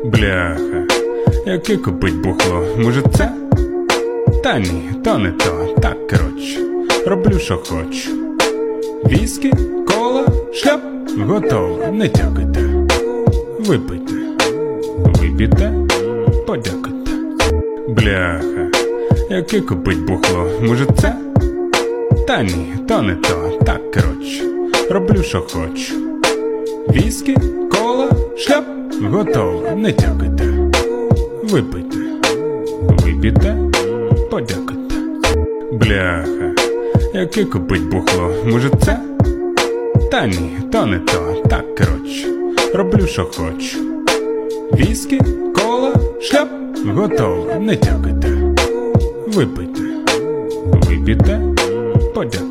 Бляха, яке купить бухло, може це? Та ні, то не то, так коротше, роблю що хочу. Віскі, кола, шляп, готово, не тякайте. Випийте, вип'єте, подякуйте. Бляха, яке купить бухло, може це? Та ні, то не то, так коротше, роблю що хочу. Віскі, кола, шляп, готово, не тякайте. Випийте, вип'єте, подякуйте. Бляха, яке купить бухло, може це? Та ні, то не то, так коротше, роблю що хочу. Віскі, кола, шляп, готово, не тякайте. Випийте, вип'єте, подякуйте.